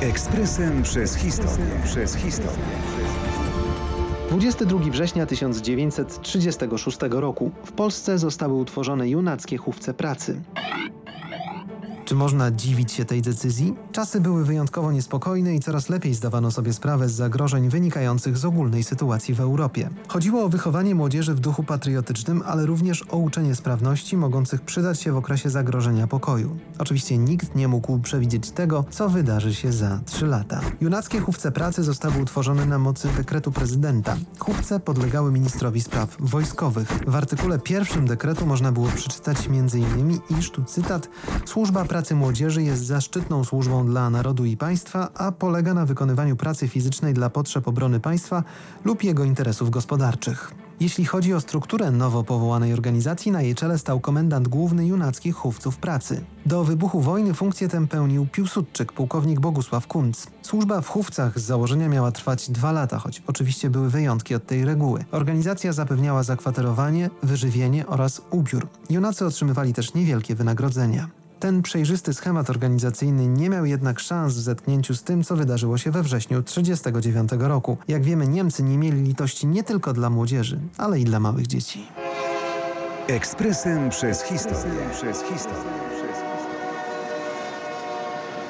Ekspresem przez historię. 22 września 1936 roku w Polsce zostały utworzone Junackie Hufce Pracy. Czy można dziwić się tej decyzji? Czasy były wyjątkowo niespokojne i coraz lepiej zdawano sobie sprawę z zagrożeń wynikających z ogólnej sytuacji w Europie. Chodziło o wychowanie młodzieży w duchu patriotycznym, ale również o uczenie sprawności mogących przydać się w okresie zagrożenia pokoju. Oczywiście nikt nie mógł przewidzieć tego, co wydarzy się za 3 lata. Junackie Hufce Pracy zostały utworzone na mocy dekretu prezydenta. Hufce podlegały ministrowi spraw wojskowych. W artykule 1 dekretu można było przeczytać m.in., iż, tu cytat, służba pracy młodzieży jest zaszczytną służbą dla narodu i państwa, a polega na wykonywaniu pracy fizycznej dla potrzeb obrony państwa lub jego interesów gospodarczych. Jeśli chodzi o strukturę nowo powołanej organizacji, na jej czele stał komendant główny Junackich Hufców Pracy. Do wybuchu wojny funkcję tę pełnił piłsudczyk pułkownik Bogusław Kuntz. Służba w Hufcach z założenia miała trwać 2 lata, choć oczywiście były wyjątki od tej reguły. Organizacja zapewniała zakwaterowanie, wyżywienie oraz ubiór. Junacy otrzymywali też niewielkie wynagrodzenia. Ten przejrzysty schemat organizacyjny nie miał jednak szans w zetknięciu z tym, co wydarzyło się we wrześniu 1939 roku. Jak wiemy, Niemcy nie mieli litości nie tylko dla młodzieży, ale i dla małych dzieci. Ekspresem przez historię.